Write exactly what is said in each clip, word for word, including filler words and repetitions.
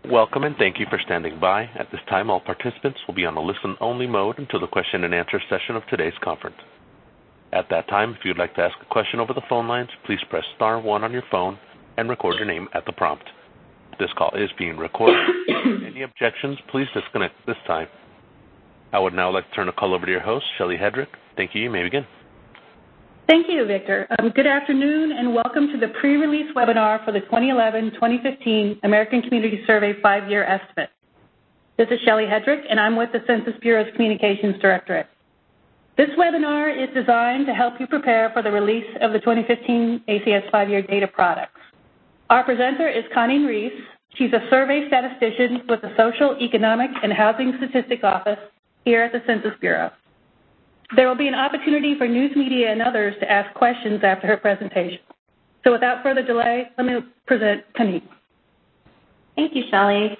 Welcome and thank you for standing by. At this time, all participants will be on a listen-only mode until the question and answer session of today's conference. At that time, if you'd like to ask a question over the phone lines, please press star one on your phone and record your name at the prompt. This call is being recorded. Any objections, please disconnect at this time. I would now like to turn the call over to your host, Shelley Hedrick. Thank you. You may begin. Thank you, Victor. Um, good afternoon and welcome to the pre-release webinar for the twenty eleven twenty fifteen American Community Survey five-year estimate. This is Shelley Hedrick, and I'm with the Census Bureau's Communications Directorate. This webinar is designed to help you prepare for the release of the twenty fifteen A C S five-year data products. Our presenter is Connie Reese. She's a survey statistician with the Social, Economic, and Housing Statistics Office here at the Census Bureau. There will be an opportunity for news media and others to ask questions after her presentation. So without further delay, let me present Connie. Thank you, Shelley.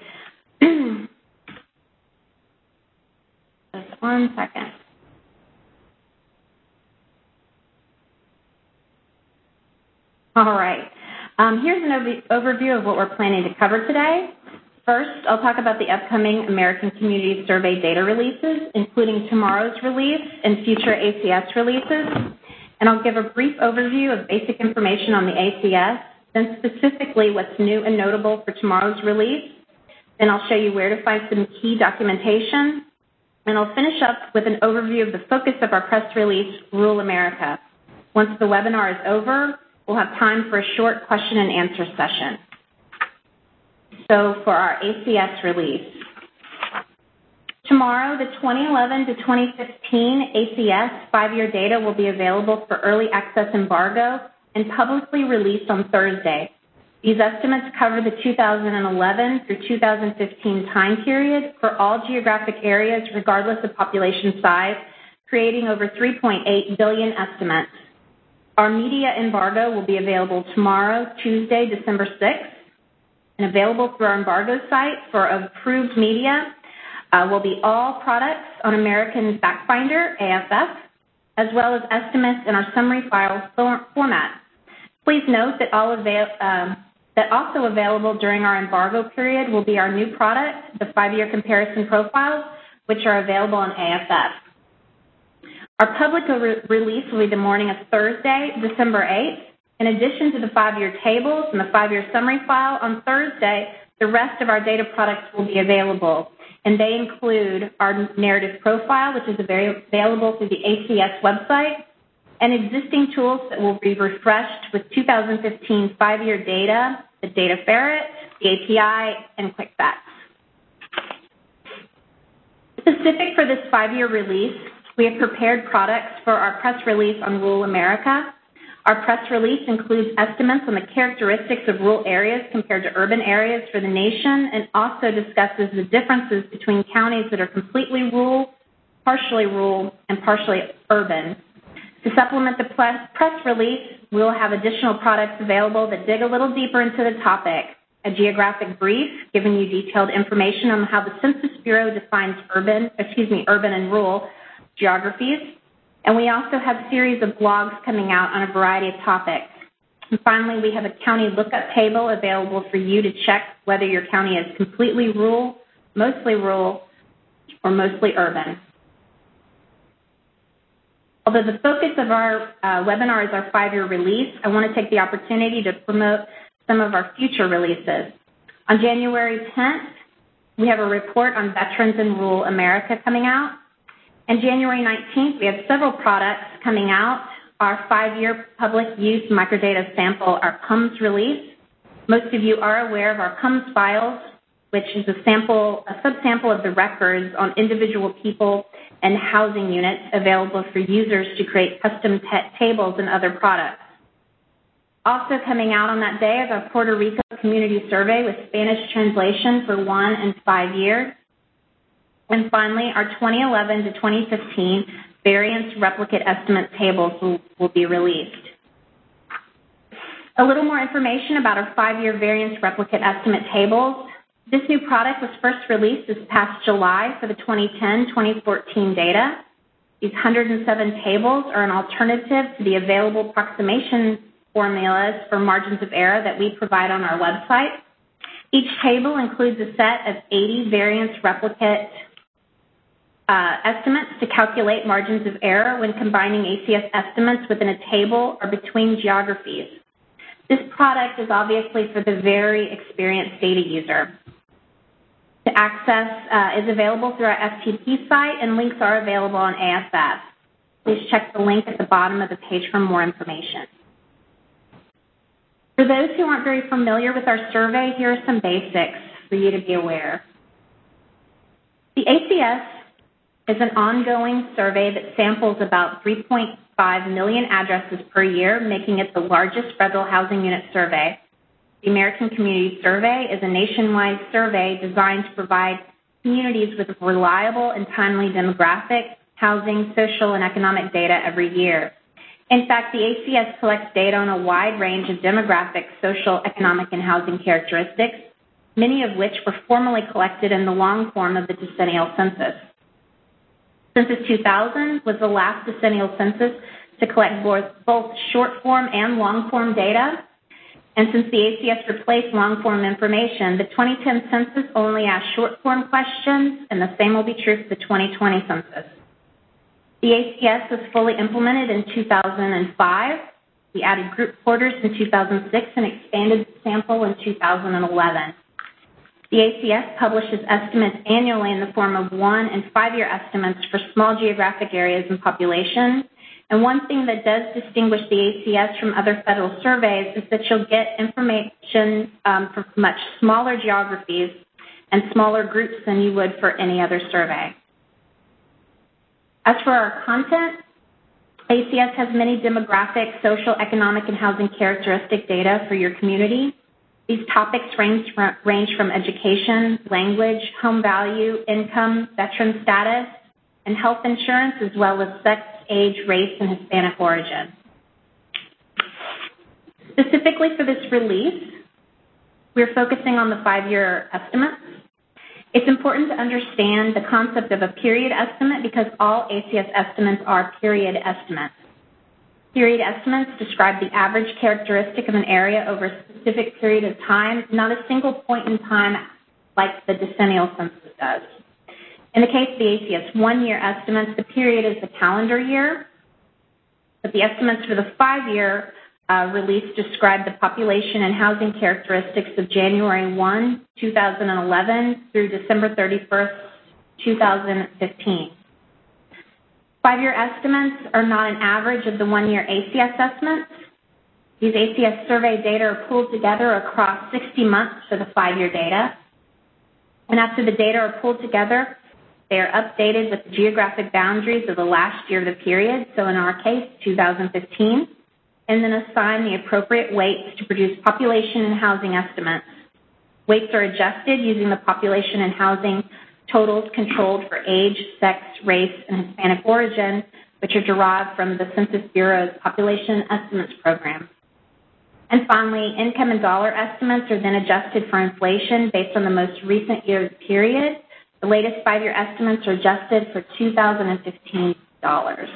Just one second. All right. Um, here's an ov- overview of what we're planning to cover today. First, I'll talk about the upcoming American Community Survey data releases, including tomorrow's release and future A C S releases. And I'll give a brief overview of basic information on the A C S, then specifically what's new and notable for tomorrow's release. Then I'll show you where to find some key documentation. And I'll finish up with an overview of the focus of our press release, Rural America. Once the webinar is over, we'll have time for a short question and answer session. So for our A C S release. Tomorrow, the twenty eleven to twenty fifteen A C S five-year data will be available for early access embargo and publicly released on Thursday. These estimates cover the two thousand eleven through two thousand fifteen time period for all geographic areas regardless of population size, creating over three point eight billion estimates. Our media embargo will be available tomorrow, Tuesday, December sixth. And available through our embargo site for approved media uh, will be all products on American Fact Finder, A F F, as well as estimates in our summary file for format. Please note that, all avail um, that also available during our embargo period will be our new product, the five-year comparison profiles, which are available on A F F. Our public re release will be the morning of Thursday, December eighth. In addition to the five-year tables and the five-year summary file, on Thursday, the rest of our data products will be available. And they include our narrative profile, which is available through the A C S website, and existing tools that will be refreshed with two thousand fifteen five-year data, the Data Ferret, the A P I, and QuickFacts. Specific for this five-year release, we have prepared products for our press release on Rural America. Our press release includes estimates on the characteristics of rural areas compared to urban areas for the nation and also discusses the differences between counties that are completely rural, partially rural, and partially urban. To supplement the press release, we will have additional products available that dig a little deeper into the topic. A geographic brief giving you detailed information on how the Census Bureau defines urban, excuse me, urban and rural geographies. And we also have a series of blogs coming out on a variety of topics. And finally, we have a county lookup table available for you to check whether your county is completely rural, mostly rural, or mostly urban. Although the focus of our uh, webinar is our five-year release, I want to take the opportunity to promote some of our future releases. On January tenth, we have a report on veterans in rural America coming out. And January nineteenth, we have several products coming out. Our five-year public use microdata sample, our P U M S release. Most of you are aware of our P U M S files, which is a sample, a subsample of the records on individual people and housing units available for users to create custom tables and other products. Also coming out on that day is our Puerto Rico Community Survey with Spanish translation for one and five years. And finally, our twenty eleven to twenty fifteen variance replicate estimate tables will, will be released. A little more information about our five-year variance replicate estimate tables. This new product was first released this past July for the twenty ten to twenty fourteen data. These one hundred seven tables are an alternative to the available approximation formulas for margins of error that we provide on our website. Each table includes a set of eighty variance replicate uh, estimates to calculate margins of error when combining A C S estimates within a table or between geographies. This product is obviously for the very experienced data user. To access uh, is available through our F T P site, and links are available on A S F. Please check the link at the bottom of the page for more information. For those who aren't very familiar with our survey, here are some basics for you to be aware. The A C S is an ongoing survey that samples about three point five million addresses per year, making it the largest federal housing unit survey. The American Community Survey is a nationwide survey designed to provide communities with reliable and timely demographic, housing, social, and economic data every year. In fact, the A C S collects data on a wide range of demographic, social, economic, and housing characteristics, many of which were formally collected in the long form of the decennial census. Census two thousand was the last decennial census to collect both, both short-form and long-form data. And since the A C S replaced long-form information, the twenty ten census only asked short-form questions, and the same will be true for the twenty twenty census. The A C S was fully implemented in two thousand five. We added group quarters in two thousand six and expanded the sample in two thousand eleven. The A C S publishes estimates annually in the form of one- and five-year estimates for small geographic areas and population. And one thing that does distinguish the A C S from other federal surveys is that you'll get information um, for much smaller geographies and smaller groups than you would for any other survey. As for our content, A C S has many demographic, social, economic, and housing characteristic data for your community. These topics range from, range from education, language, home value, income, veteran status, and health insurance, as well as sex, age, race, and Hispanic origin. Specifically for this release, we're focusing on the five-year estimates. It's important to understand the concept of a period estimate because all A C S estimates are period estimates. Period estimates describe the average characteristic of an area over a specific period of time, not a single point in time like the decennial census does. In the case of the A C S one-year estimates, the period is the calendar year, but the estimates for the five-year uh, release describe the population and housing characteristics of January first, two thousand eleven through December thirty-first, two thousand fifteen. Five-year estimates are not an average of the one-year A C S estimates. These A C S survey data are pulled together across sixty months for the five-year data. And after the data are pulled together, they are updated with the geographic boundaries of the last year of the period, so in our case, two thousand fifteen, and then assign the appropriate weights to produce population and housing estimates. Weights are adjusted using the population and housing totals controlled for age, sex, race, and Hispanic origin, which are derived from the Census Bureau's Population Estimates Program. And finally, income and dollar estimates are then adjusted for inflation based on the most recent year's period. The latest five-year estimates are adjusted for two thousand fifteen dollars.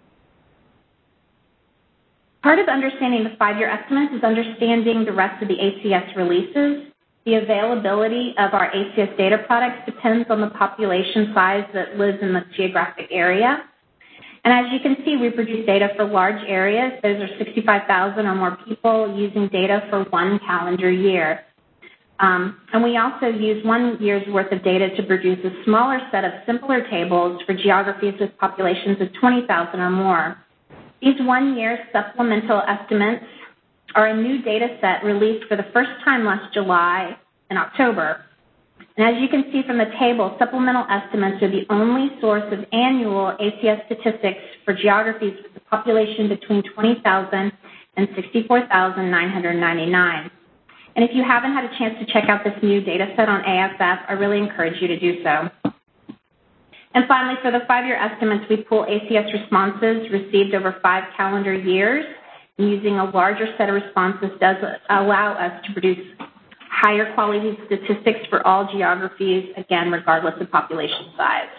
Part of understanding the five-year estimates is understanding the rest of the A C S releases. The availability of our A C S data products depends on the population size that lives in the geographic area. And as you can see, we produce data for large areas. Those are sixty-five thousand or more people using data for one calendar year. Um, and we also use one year's worth of data to produce a smaller set of simpler tables for geographies with populations of twenty thousand or more. These one-year supplemental estimates are a new data set released for the first time last July and October. And as you can see from the table, supplemental estimates are the only source of annual A C S statistics for geographies with a population between twenty thousand and sixty-four thousand nine hundred ninety-nine. And if you haven't had a chance to check out this new data set on A S F, I really encourage you to do so. And finally, for the five-year estimates, we pull A C S responses received over five calendar years. Using a larger set of responses does allow us to produce higher quality statistics for all geographies, again, regardless of population size.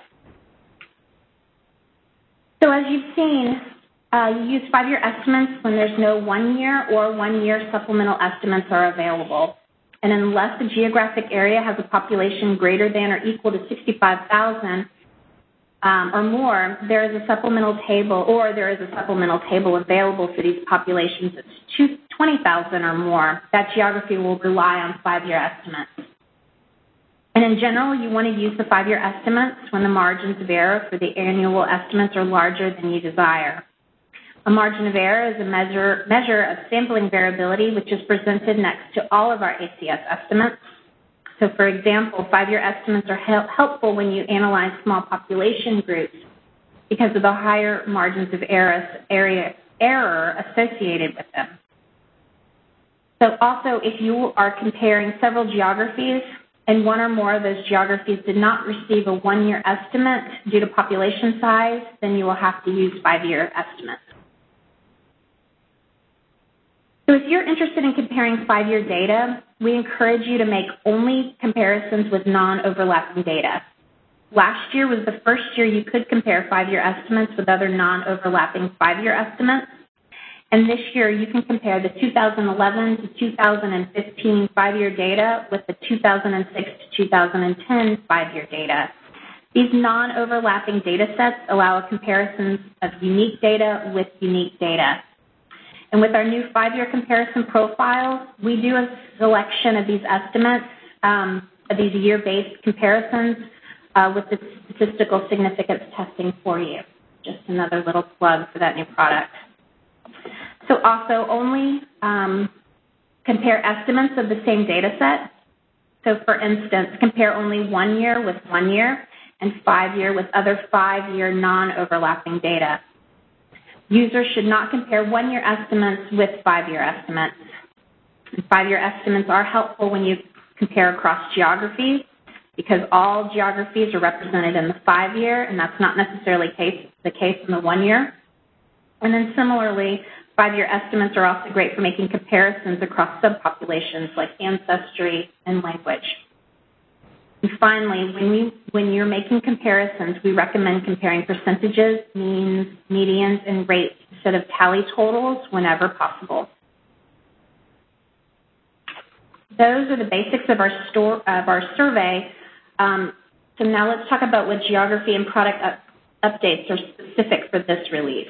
So as you've seen, uh, you use five-year estimates when there's no one-year or one-year supplemental estimates are available. and unless the geographic area has a population greater than or equal to sixty-five thousand um, or more, there is a supplemental table, or there is a supplemental table available for these populations that's twenty thousand or more. That geography will rely on five-year estimates. And in general, you want to use the five-year estimates when the margins of error for the annual estimates are larger than you desire. A margin of error is a measure, measure of sampling variability, which is presented next to all of our A C S estimates. So, for example, five-year estimates are help, helpful when you analyze small population groups because of the higher margins of error, area, error associated with them. So also, if you are comparing several geographies and one or more of those geographies did not receive a one-year estimate due to population size, then you will have to use five-year estimates. So if you're interested in comparing five-year data, we encourage you to make only comparisons with non-overlapping data. Last year was the first year you could compare five-year estimates with other non-overlapping five-year estimates. And this year, you can compare the two thousand eleven to two thousand fifteen five-year data with the two thousand six to two thousand ten five-year data. These non-overlapping data sets allow a comparison of unique data with unique data. And with our new five-year comparison profile, we do a selection of these estimates, um, of these year-based comparisons uh, with the statistical significance testing for you. Just another little plug for that new product. So also only um, compare estimates of the same data set. So for instance, compare only one year with one year and five year with other five-year non-overlapping data. Users should not compare one-year estimates with five-year estimates. And five-year estimates are helpful when you compare across geographies because all geographies are represented in the five-year, and that's not necessarily case, the case in the one-year. And then similarly, five-year estimates are also great for making comparisons across subpopulations like ancestry and language. And finally, when, we, when you're making comparisons, we recommend comparing percentages, means, medians, and rates instead of tally totals whenever possible. Those are the basics of our, store, of our survey. Um, so now let's talk about what geography and product up, updates are specific for this release.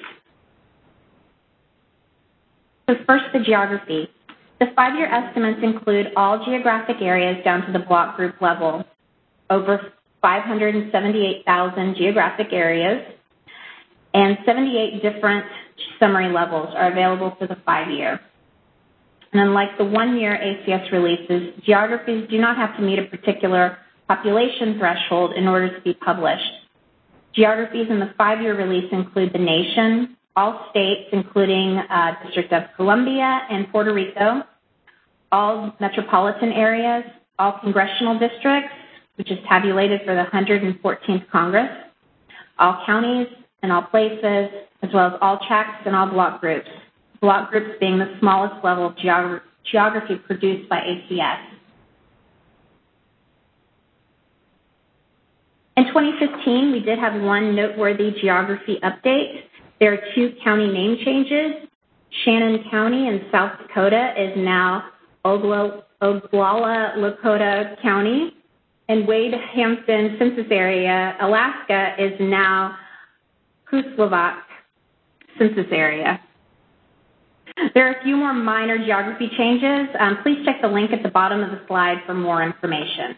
So first, the geography. The five-year estimates include all geographic areas down to the block group level, over five hundred seventy-eight thousand geographic areas, and seventy-eight different summary levels are available for the five-year. And unlike the one-year A C S releases, geographies do not have to meet a particular population threshold in order to be published. Geographies in the five-year release include the nation, all states, including uh, District of Columbia and Puerto Rico, all metropolitan areas, all congressional districts, which is tabulated for the one hundred fourteenth Congress, all counties and all places, as well as all tracts and all block groups, block groups being the smallest level of geog geography produced by A C S. In twenty fifteen, we did have one noteworthy geography update. There are two county name changes. Shannon County in South Dakota is now Oglala Lakota County, and Wade Hampton Census Area, Alaska, is now Kuslavak Census Area. There are a few more minor geography changes. Um, please check the link at the bottom of the slide for more information.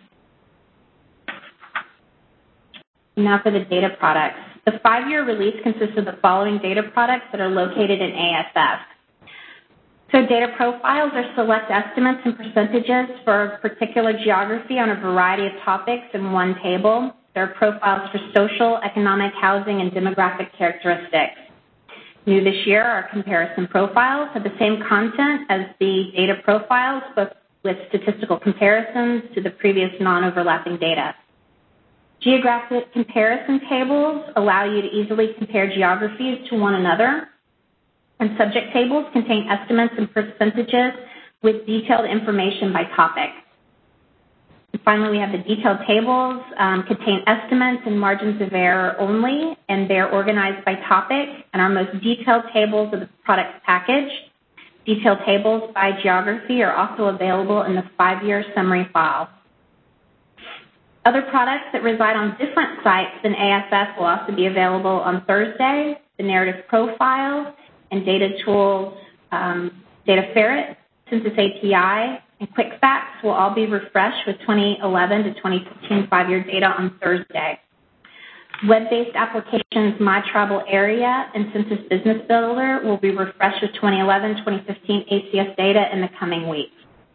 Now for the data products. The five-year release consists of the following data products that are located in A S F. So data profiles are select estimates and percentages for a particular geography on a variety of topics in one table. There are profiles for social, economic, housing, and demographic characteristics. New this year are comparison profiles, have the same content as the data profiles, but with statistical comparisons to the previous non-overlapping data. Geographic comparison tables allow you to easily compare geographies to one another. And subject tables contain estimates and percentages with detailed information by topic. And finally, we have the detailed tables, um, contain estimates and margins of error only, and they're organized by topic. And our most detailed tables of the product package Detailed tables by geography are also available in the five-year summary file. Other products that reside on different sites than A S F will also be available on Thursday. The Narrative Profile and Data Tools, um, Data Ferret, Census A P I, and QuickFacts will all be refreshed with twenty eleven to twenty fifteen five-year data on Thursday. Web-based applications My Tribal Area and Census Business Builder will be refreshed with twenty eleven to twenty fifteen A C S data in the coming weeks.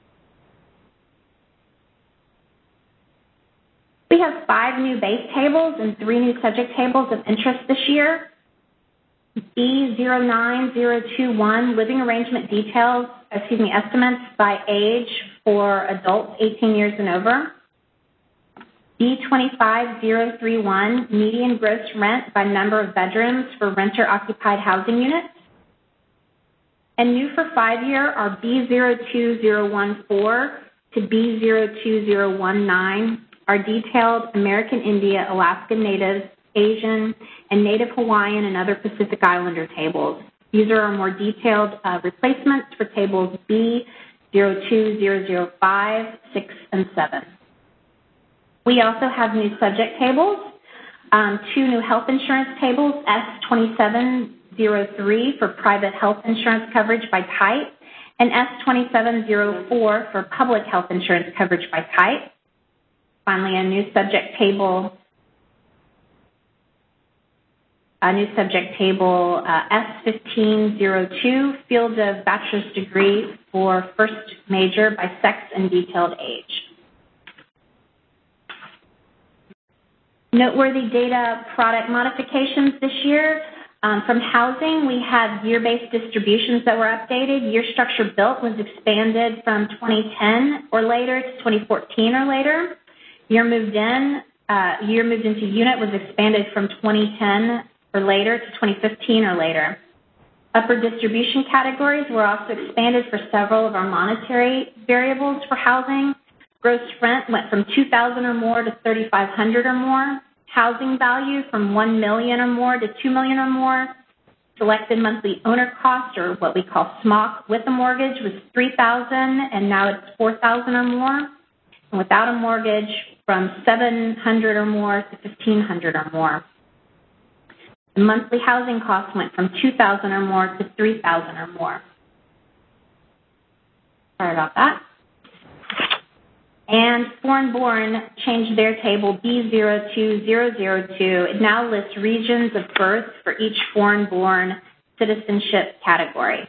We have five new base tables and three new subject tables of interest this year. B zero nine zero two one, living arrangement details, excuse me, estimates by age for adults eighteen years and over. B twenty-five zero three one, median gross rent by number of bedrooms for renter-occupied housing units. And new for five-year are B zero two zero one four to B zero two zero one nine, are detailed American Indian, Alaskan Natives, Asian, and Native Hawaiian and other Pacific Islander tables. These are our more detailed uh, replacements for tables B zero two zero zero five, six, and seven. We also have new subject tables, um, two new health insurance tables, S twenty-seven oh three for private health insurance coverage by type, and S twenty-seven oh four for public health insurance coverage by type. Finally, a new subject table, a new subject table, uh, S fifteen oh two, field of bachelor's degree for first major by sex and detailed age. Noteworthy data product modifications this year. Um, from housing, we had year-based distributions that were updated. Year structure built was expanded from twenty ten or later to twenty fourteen or later. Year moved in, uh, year moved into unit was expanded from twenty ten or later to twenty fifteen or later. Upper distribution categories were also expanded for several of our monetary variables for housing. Gross rent went from two thousand dollars or more to three thousand five hundred dollars or more. Housing value from one million dollars or more to two million dollars or more. Selected monthly owner cost, or what we call S M O C, with a mortgage was three thousand dollars, and now it's four thousand dollars or more. And without a mortgage, from seven hundred dollars or more to fifteen hundred dollars or more. The monthly housing costs went from two thousand dollars or more to three thousand dollars or more. Sorry about that. And foreign-born changed their table B zero two zero zero two. It now lists regions of birth for each foreign-born citizenship category.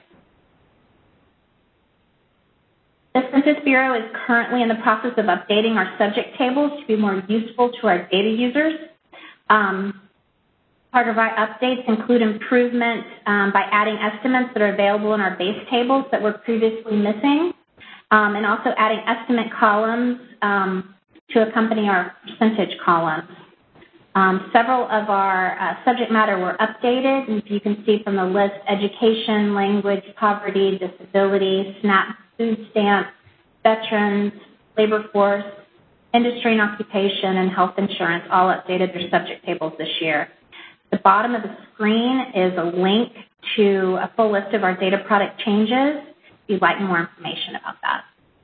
The Census Bureau is currently in the process of updating our subject tables to be more useful to our data users. Um, part of our updates include improvement um, by adding estimates that are available in our base tables that were previously missing. Um, and also adding estimate columns um, to accompany our percentage columns. Um, several of our uh, subject matter were updated, and you can see from the list, education, language, poverty, disability, SNAP, food stamps, veterans, labor force, industry and occupation, and health insurance all updated their subject tables this year. The bottom of the screen is a link to a full list of our data product changes if you'd like more information about that.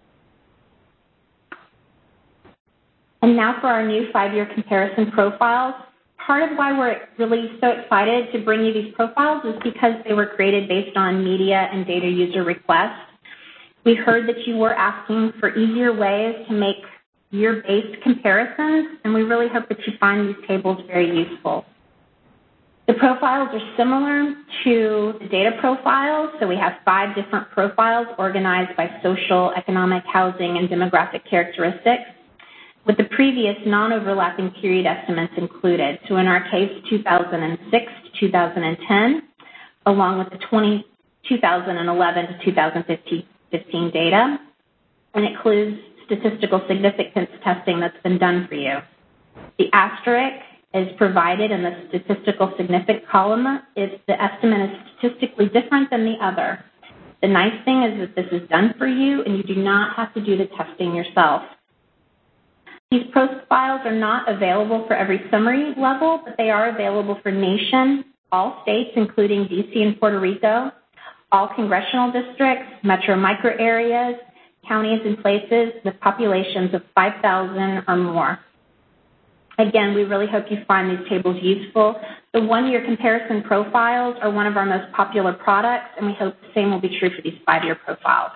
And now for our new five-year comparison profiles. Part of why we're really so excited to bring you these profiles is because they were created based on media and data user requests. We heard that you were asking for easier ways to make year-based comparisons, and we really hope that you find these tables very useful. The profiles are similar to the data profiles, so we have five different profiles organized by social, economic, housing, and demographic characteristics, with the previous non-overlapping period estimates included. So in our case, two thousand six to two thousand ten, along with the two thousand eleven to two thousand fifteen data, and it includes statistical significance testing that's been done for you. The asterisk is provided in the statistical significance column if the estimate is statistically different than the other. The nice thing is that this is done for you and you do not have to do the testing yourself. These profiles are not available for every summary level, but they are available for nation, all states, including D C and Puerto Rico, all congressional districts, metro micro areas, counties, and places with populations of five thousand or more. Again, we really hope you find these tables useful. The one-year comparison profiles are one of our most popular products, and we hope the same will be true for these five-year profiles.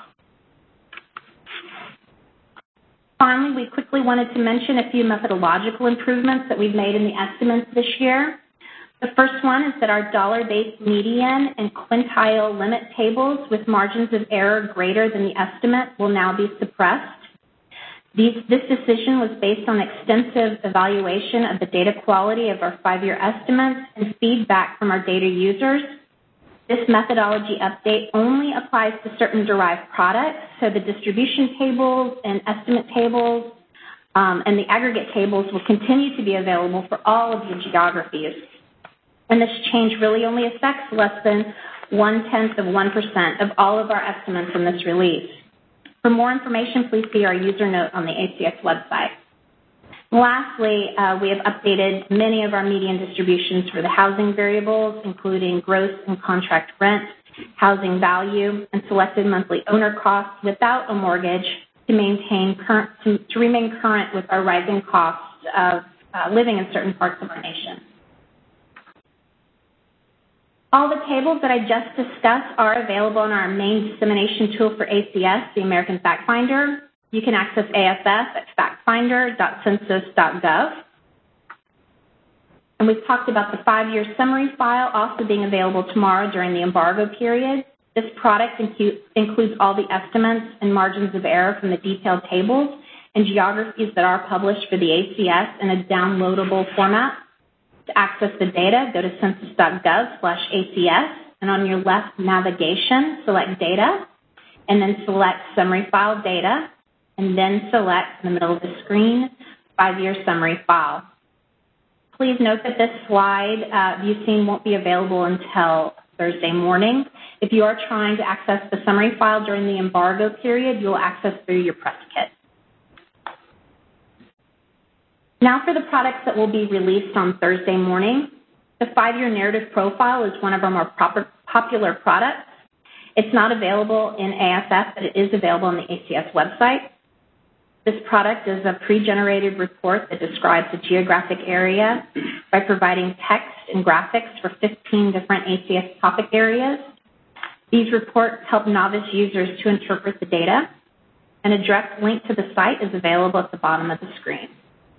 Finally, we quickly wanted to mention a few methodological improvements that we've made in the estimates this year. The first one is that our dollar-based median and quintile limit tables with margins of error greater than the estimate will now be suppressed. These, this decision was based on extensive evaluation of the data quality of our five-year estimates and feedback from our data users. This methodology update only applies to certain derived products, so the distribution tables and estimate tables um, and the aggregate tables will continue to be available for all of the geographies. And this change really only affects less than one-tenth of one percent of all of our estimates in this release. For more information, please see our user note on the A C S website. Lastly, uh, we have updated many of our median distributions for the housing variables, including gross and contract rent, housing value, and selected monthly owner costs without a mortgage to maintain current, to, to remain current with our rising costs of uh, living in certain parts of our nation. All the tables that I just discussed are available in our main dissemination tool for A C S, the American Fact Finder. You can access A F F at fact finder dot census dot gov. And we've talked about the five-year summary file also being available tomorrow during the embargo period. This product incu- includes all the estimates and margins of error from the detailed tables and geographies that are published for the A C S in a downloadable format. To access the data, go to census dot gov slash A C S, and on your left navigation, select Data, and then select Summary File Data, and then select, in the middle of the screen, Five-Year Summary File. Please note that this slide uh, view scene won't be available until Thursday morning. If you are trying to access the summary file during the embargo period, you will access through your press kit. Now for the products that will be released on Thursday morning. The five-year narrative profile is one of our more proper, popular products. It's not available in A F F, but it is available on the A C S website. This product is a pre-generated report that describes a geographic area by providing text and graphics for fifteen different A C S topic areas. These reports help novice users to interpret the data, and a direct link to the site is available at the bottom of the screen.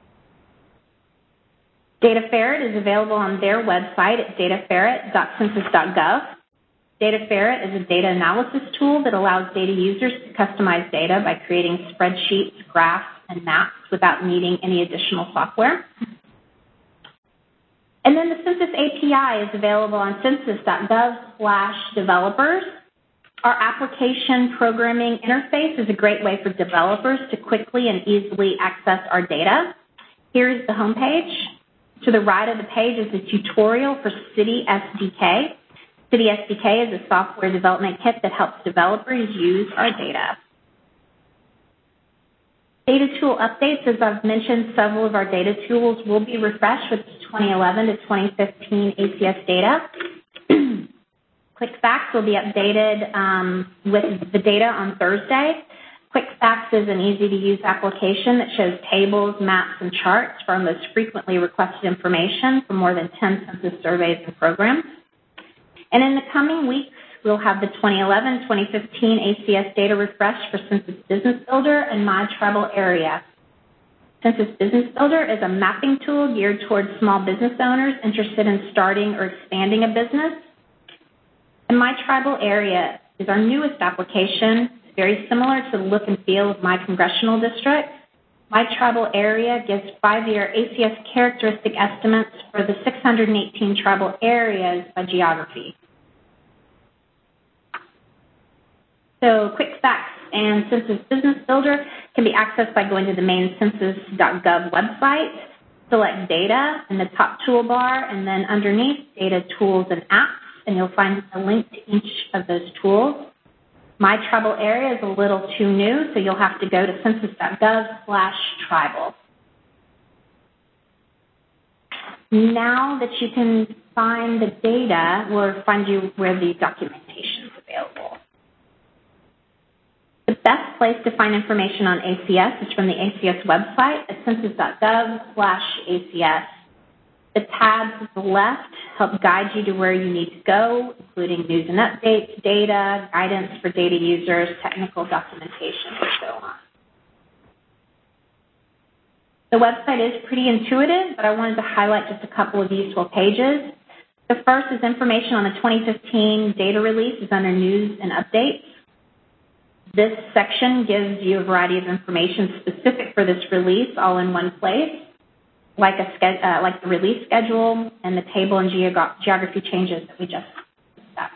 DataFerret is available on their website at data ferret dot census dot gov. DataFerret is a data analysis tool that allows data users to customize data by creating spreadsheets, graphs, and maps without needing any additional software. And then the Census A P I is available on census dot gov slash developers. Our application programming interface is a great way for developers to quickly and easily access our data. Here's the home page. To the right of the page is a tutorial for City S D K. City S D K is a software development kit that helps developers use our data. Data tool updates, as I've mentioned, several of our data tools will be refreshed with twenty eleven to twenty fifteen A C S data. QuickFacts will be updated um, with the data on Thursday. QuickFacts is an easy-to-use application that shows tables, maps, and charts for our most frequently requested information from more than ten census surveys and programs. And in the coming weeks, we'll have the twenty eleven to twenty fifteen A C S data refreshed for Census Business Builder and My Tribal Area. Census Business Builder is a mapping tool geared towards small business owners interested in starting or expanding a business. And My Tribal Area is our newest application, very similar to the look and feel of My Congressional District. My Tribal Area gives five-year A C S characteristic estimates for the six hundred eighteen tribal areas by geography. So QuickFacts and Census Business Builder can be accessed by going to the main census dot gov website, select Data in the top toolbar, and then underneath Data, Tools, and Apps, and you'll find a link to each of those tools. My Tribal Area is a little too new, so you'll have to go to census dot gov slash tribal. Now that you can find the data, we'll find you where the documentation is available. place to find information on A C S is from the A C S website at census.gov slash ACS. The tabs at the left help guide you to where you need to go, including news and updates, data, guidance for data users, technical documentation, and so on. The website is pretty intuitive, but I wanted to highlight just a couple of useful pages. The first is information on the twenty fifteen data release is under News and Updates. This section gives you a variety of information specific for this release all in one place, like, a, uh, like the release schedule and the table and geog geography changes that we just discussed.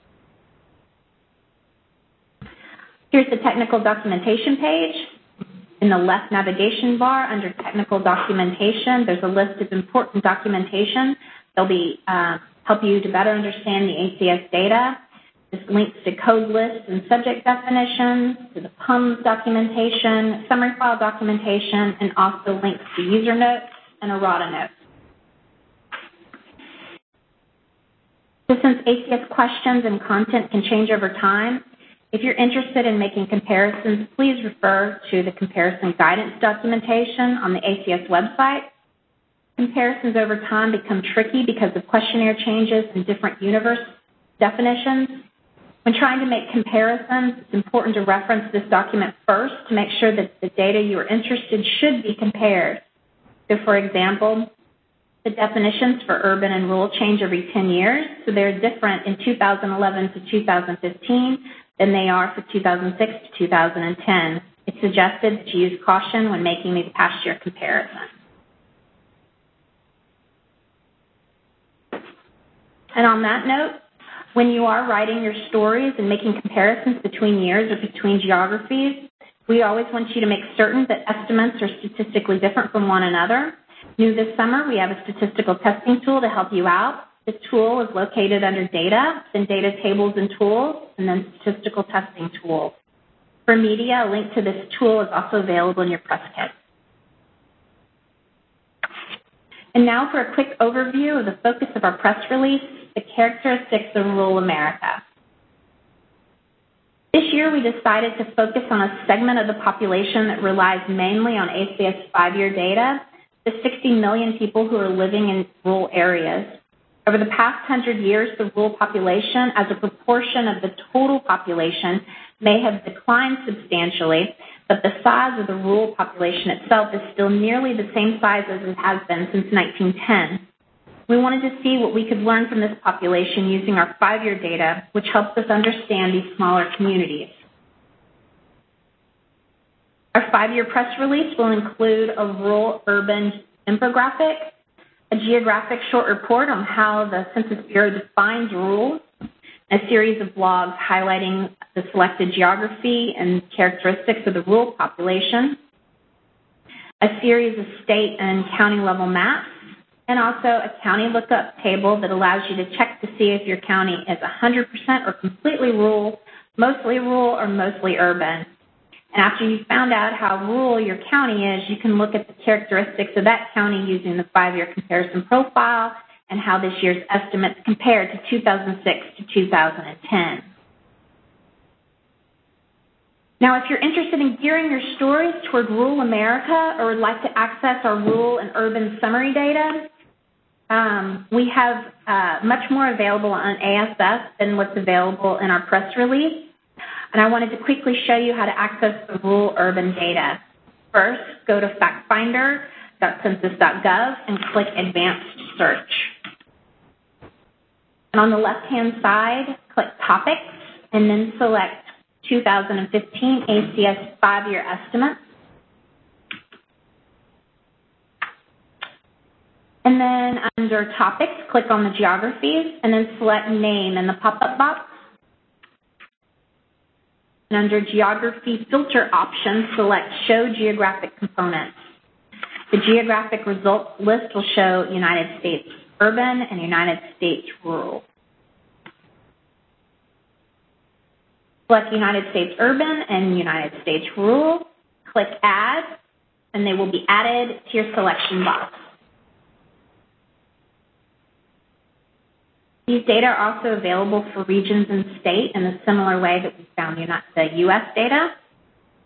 Here's the technical documentation page. In the left navigation bar under technical documentation, there's a list of important documentation. They'll be, uh, help you to better understand the A C S data. This links to code lists and subject definitions, to the P U M S documentation, summary file documentation, and also links to user notes and errata notes. So since A C S questions and content can change over time, if you're interested in making comparisons, please refer to the comparison guidance documentation on the A C S website. Comparisons over time become tricky because of questionnaire changes and different universe definitions. When trying to make comparisons, it's important to reference this document first to make sure that the data you are interested in should be compared. So, for example, the definitions for urban and rural change every ten years, so they're different in two thousand eleven to two thousand fifteen than they are for two thousand six to two thousand ten. It's suggested that you use caution when making these past year comparisons. And on that note, when you are writing your stories and making comparisons between years or between geographies, we always want you to make certain that estimates are statistically different from one another. New this summer, we have a statistical testing tool to help you out. The tool is located under Data, then Data Tables and Tools, and then Statistical Testing Tool. For media, a link to this tool is also available in your press kit. And now for a quick overview of the focus of our press release, the characteristics of rural America. This year, we decided to focus on a segment of the population that relies mainly on A C S five-year data, the sixty million people who are living in rural areas. Over the past one hundred years, the rural population, as a proportion of the total population, may have declined substantially, but the size of the rural population itself is still nearly the same size as it has been since nineteen ten. We wanted to see what we could learn from this population using our five-year data, which helps us understand these smaller communities. Our five-year press release will include a rural-urban infographic, a geographic short report on how the Census Bureau defines rural, a series of blogs highlighting the selected geography and characteristics of the rural population, a series of state and county level maps, and also a county lookup table that allows you to check to see if your county is one hundred percent or completely rural, mostly rural, or mostly urban. And after you've found out how rural your county is, you can look at the characteristics of that county using the five-year comparison profile and how this year's estimates compare to two thousand six to two thousand ten. Now, if you're interested in gearing your stories toward rural America or would like to access our rural and urban summary data, um, we have uh, much more available on A S S than what's available in our press release. And I wanted to quickly show you how to access the rural urban data. First, go to fact finder dot census dot gov and click Advanced Search. And on the left-hand side, click Topics, and then select two thousand fifteen A C S five-year estimates. And then under Topics, click on the geographies, and then select Name in the pop-up box. And under Geography Filter option, select Show Geographic Components. The geographic results list will show United States urban and United States rural. Select United States urban and United States rural. Click Add, and they will be added to your selection box. These data are also available for regions and state in a similar way that we found the U S data.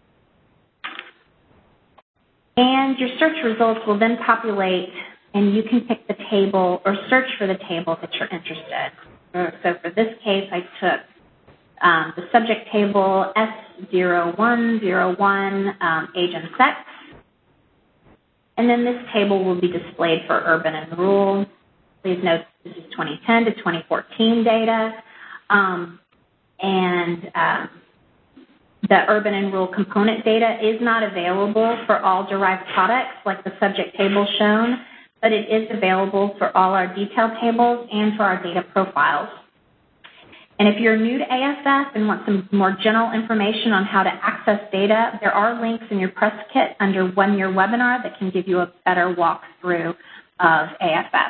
And your search results will then populate, and you can pick the table or search for the table that you're interested in. So for this case, I took um, the subject table S zero one zero one, um, age and sex. And then this table will be displayed for urban and rural. Please note this is twenty ten to twenty fourteen data. Um, and um, the urban and rural component data is not available for all derived products like the subject table shown, but it is available for all our detailed tables and for our data profiles. And if you're new to A S F and want some more general information on how to access data, there are links in your press kit under One Year Webinar that can give you a better walkthrough of A S F.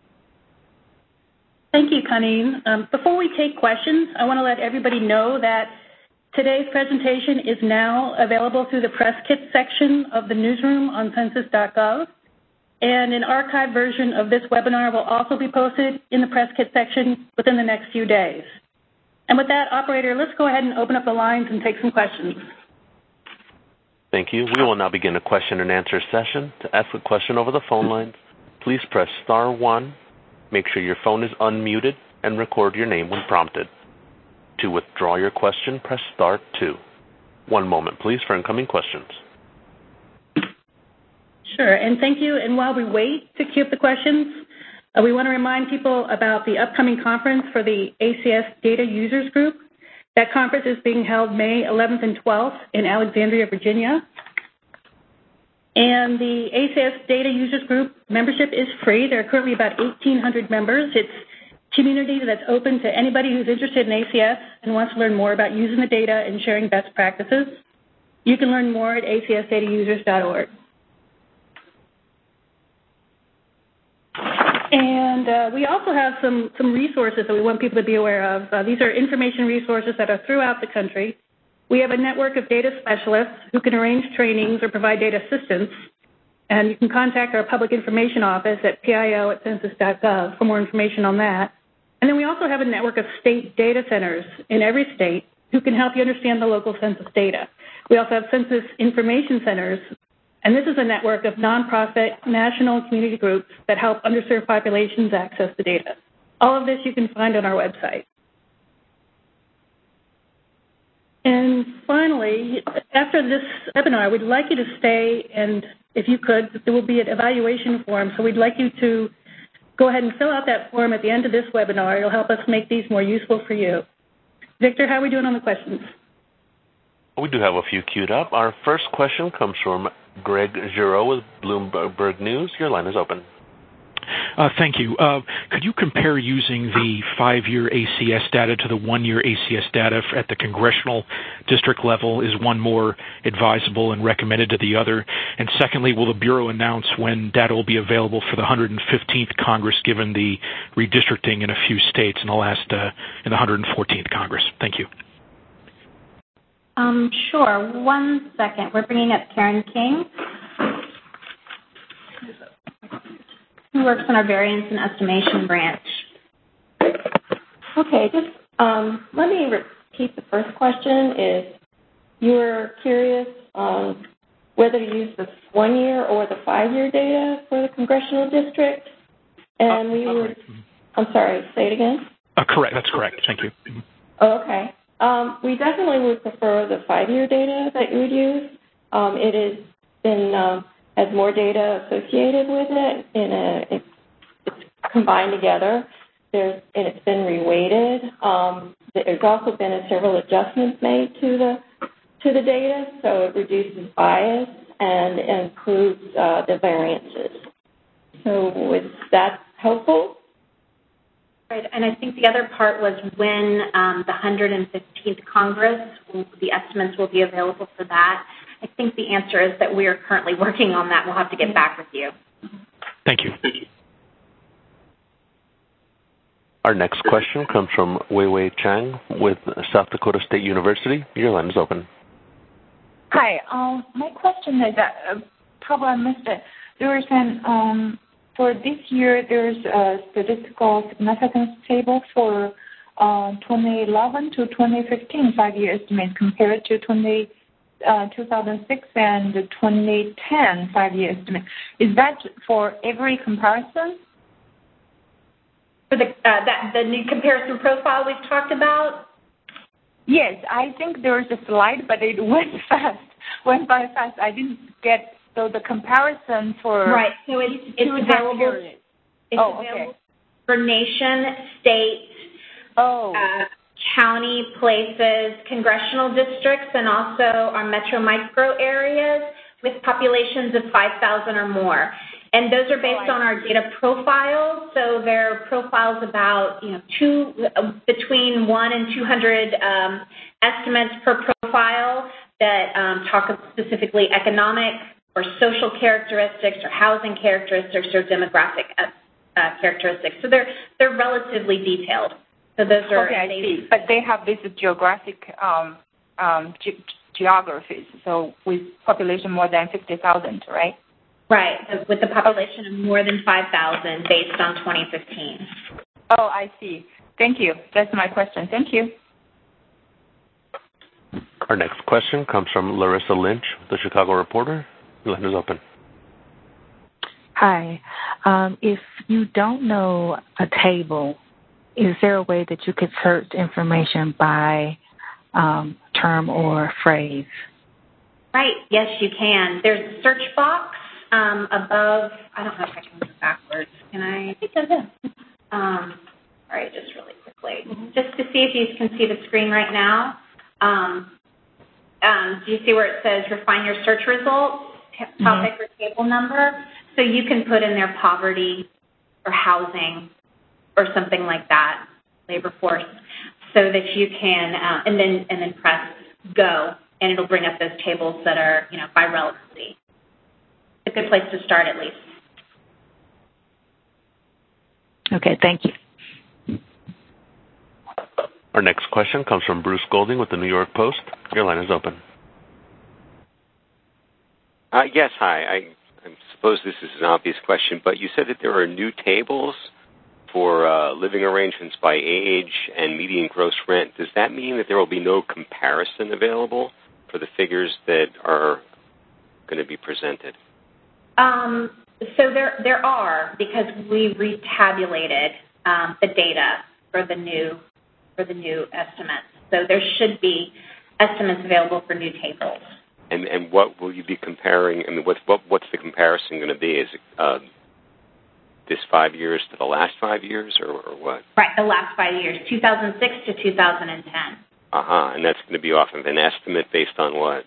Thank you, Colleen. Um, before we take questions, I want to let everybody know that today's presentation is now available through the press kit section of the newsroom on census dot gov. And an archived version of this webinar will also be posted in the press kit section within the next few days. And with that, operator, let's go ahead and open up the lines and take some questions. Thank you. We will now begin a question and answer session. To ask a question over the phone lines, please press star one. Make sure your phone is unmuted and record your name when prompted. To withdraw your question, press star two. One moment, please, for incoming questions. Sure, and thank you. And while we wait to queue up the questions, uh, we want to remind people about the upcoming conference for the A C S Data Users Group. That conference is being held May eleventh and twelfth in Alexandria, Virginia. And the A C S Data Users Group membership is free. There are currently about eighteen hundred members. It's a community that's open to anybody who's interested in A C S and wants to learn more about using the data and sharing best practices. You can learn more at A C S data users dot org. And uh, we also have some, some resources that we want people to be aware of. Uh, these are information resources that are throughout the country. We have a network of data specialists who can arrange trainings or provide data assistance. And you can contact our public information office at P I O at census dot gov for more information on that. And then we also have a network of state data centers in every state who can help you understand the local census data. We also have census information centers, and this is a network of nonprofit national community groups that help underserved populations access the data. All of this you can find on our website. And finally, after this webinar, we'd like you to stay, and if you could, there will be an evaluation form, so we'd like you to go ahead and fill out that form at the end of this webinar. It'll help us make these more useful for you. Victor, how are we doing on the questions? We do have a few queued up. Our first question comes from Greg Giroux with Bloomberg News. Your line is open. Uh, thank you. Uh, could you compare using the five-year A C S data to the one-year A C S data at the congressional district level? Is one more advisable and recommended to the other? And secondly, will the Bureau announce when data will be available for the one hundred fifteenth Congress, given the redistricting in a few states in the last uh, in the one hundred fourteenth Congress? Thank you. Um, sure. One second. We're bringing up Karen King, who works in our variance and estimation branch. Okay, just um, let me repeat the first question. Is you were curious on whether to use the one-year or the five-year data for the congressional district, and we uh, were. correct. I'm sorry. Say it again. Uh, correct. That's correct. Thank you. Oh, okay. Um, we definitely would prefer the five-year data that you would use. Um, it has been um, has more data associated with it. In a, it's, it's combined together. There's and it's been reweighted. Um, there's also been a several adjustments made to the to the data, so it reduces bias and improves uh, the variances. So is that helpful? Right, and I think the other part was when um, the one hundred fifteenth Congress, the estimates will be available for that. I think the answer is that we are currently working on that. We'll have to get back with you. Thank you. Our next question comes from Wei-Wei Chang with South Dakota State University. Your line is open. Hi. Um, my question is that uh, probably I missed it. There is an um, for this year, there's a statistical significance table for uh, twenty eleven to twenty fifteen five-year estimates compared to twenty uh, two thousand six and twenty ten five-year estimate. Is that for every comparison? For the, uh, that, the new comparison profile we've talked about? Yes, I think there was a slide, but it went fast, went by fast. I didn't get, so the comparison for... Right, so it's, it's available, it's oh, available okay. for nation, state, oh. uh, county, places, congressional districts, and also our metro micro areas with populations of five thousand or more. And those are based oh, on our data profiles. So they're profiles about, you know, two, uh, between one and two hundred um, estimates per profile that um, talk specifically economic or social characteristics or housing characteristics or demographic uh, uh, characteristics. So they're, they're relatively detailed. So those are... Okay, I see. But they have this geographic um, um, ge geographies, so with population more than fifty thousand, right? Right, with the population of more than five thousand based on twenty fifteen. Oh, I see. Thank you. That's my question. Thank you. Our next question comes from Larissa Lynch, the Chicago Reporter. The line is open. Hi. Um, if you don't know a table, is there a way that you could search information by um, term or phrase? Right. Yes, you can. There's a search box um, above. I don't know if I can move backwards. Can I? I think I do. Um, all right, just really quickly. Mm-hmm. Just to see if you can see the screen right now. Um, um, do you see where it says refine your search results, topic mm-hmm. or table number? So you can put in there poverty or housing or something like that, labor force, so that you can, uh, and then and then press go, and it'll bring up those tables that are, you know, by relevancy. It's a good place to start, at least. Okay, thank you. Our next question comes from Bruce Golding with the New York Post. Your line is open. Uh, yes, hi. I, I suppose this is an obvious question, but you said that there are new tables for uh, living arrangements by age and median gross rent. Does that mean that there will be no comparison available for the figures that are going to be presented? Um, so there, there are, because we retabulated um, the data for the new for the new estimates. So there should be estimates available for new tables. And and what will you be comparing? I mean, what what what's the comparison going to be? Is it uh, this five years to the last five years, or, or what? Right, the last five years, two thousand six to two thousand ten. Uh-huh, and that's going to be off of an estimate based on what?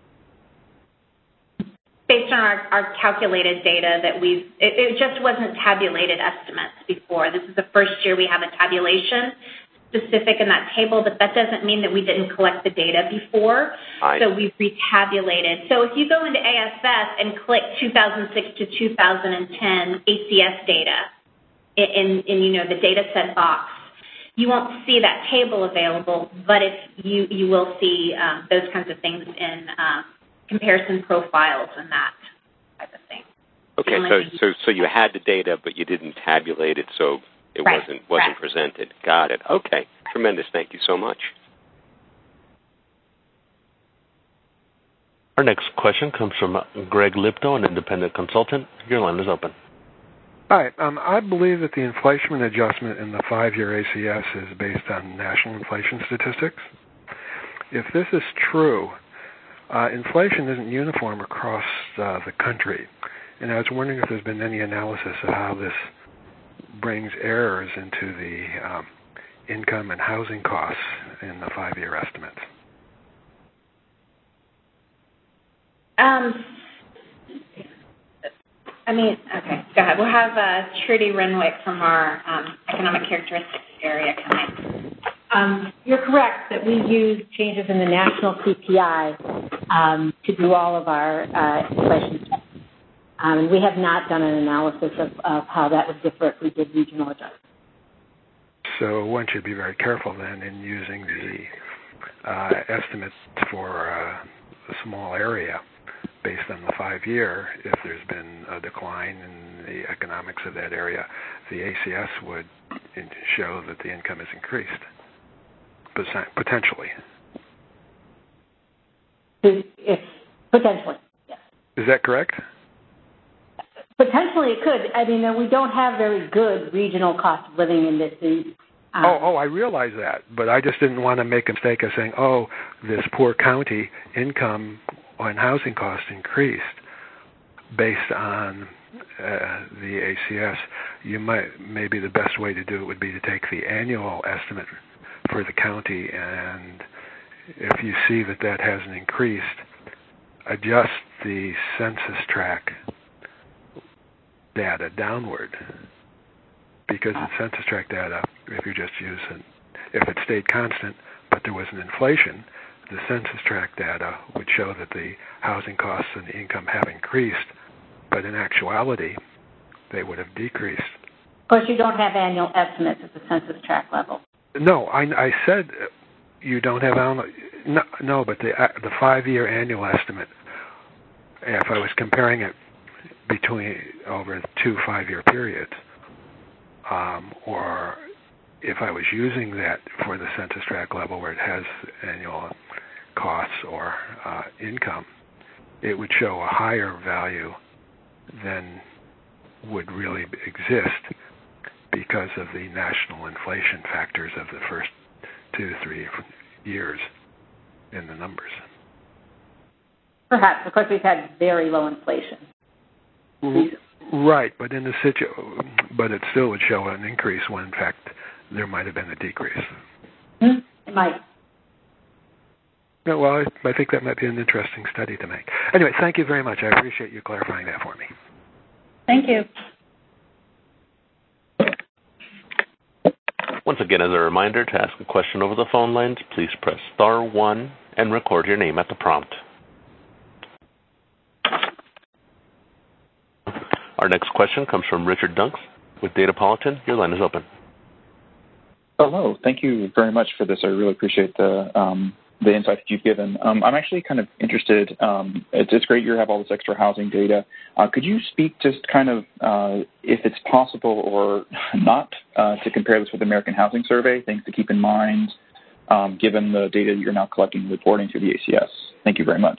Based on our, our calculated data that we've, it, it just wasn't tabulated estimates before. This is the first year we have a tabulation specific in that table, but that doesn't mean that we didn't collect the data before. I so we've retabulated. So if you go into A S S and click two thousand six to two thousand ten A C S data in, in you know, the data set box, you won't see that table available, but if you, you will see um, those kinds of things in uh, comparison profiles and that type of thing. Okay, so, so so you had the data, but you didn't tabulate it, so it right, wasn't wasn't right. presented. Got it. Okay, tremendous. Thank you so much. Our next question comes from Greg Lipto, an independent consultant. Your line is open. Hi. Um, I believe that the inflation adjustment in the five-year A C S is based on national inflation statistics. If this is true, uh, inflation isn't uniform across uh, the country. And I was wondering if there's been any analysis of how this brings errors into the um, income and housing costs in the five-year estimates. Um, I mean, okay, go ahead. We'll have uh, Trudy Renwick from our um, economic characteristics area coming. Um, you're correct that we use changes in the national C P I um, to do all of our uh, inflation checks. Um, we have not done an analysis of, of how that would differ if we did regional adjustments. So one should be very careful then in using the uh, estimates for uh, a small area based on the five-year. If there's been a decline in the economics of that area, the A C S would show that the income has increased, potentially. if potentially, yes. Is that correct? Potentially it could. I mean, we don't have very good regional cost of living in this. Um, oh, oh, I realize that, but I just didn't want to make a mistake of saying, oh, this poor county income and housing costs increased based on uh, the A C S. You might, maybe the best way to do it would be to take the annual estimate for the county, and if you see that that hasn't increased, adjust the census tract data downward, because the census tract data, if you just use it, if it stayed constant but there was an inflation, the census tract data would show that the housing costs and the income have increased, but in actuality, they would have decreased. Of course, you don't have annual estimates at the census tract level. No, I, I said you don't have annual. No, no, but the uh, the five-year annual estimate, if I was comparing it between over two five-year periods, um, or if I was using that for the census tract level where it has annual costs or uh, income, it would show a higher value than would really exist because of the national inflation factors of the first two to three years in the numbers. Perhaps, because we've had very low inflation. Right, but in the situ, but it still would show an increase when, in fact, there might have been a decrease. Mm-hmm. It might. No, well, I, I think that might be an interesting study to make. Anyway, thank you very much. I appreciate you clarifying that for me. Thank you. Once again, as a reminder, to ask a question over the phone lines, please press star one and record your name at the prompt. Our next question comes from Richard Dunks with Datapolitan. Your line is open. Hello. Thank you very much for this. I really appreciate the um, the insight that you've given. Um, I'm actually kind of interested. Um, it's, it's great you have all this extra housing data. Uh, could you speak just kind of uh, if it's possible or not uh, to compare this with the American Housing Survey, things to keep in mind um, given the data that you're now collecting and reporting through the A C S? Thank you very much.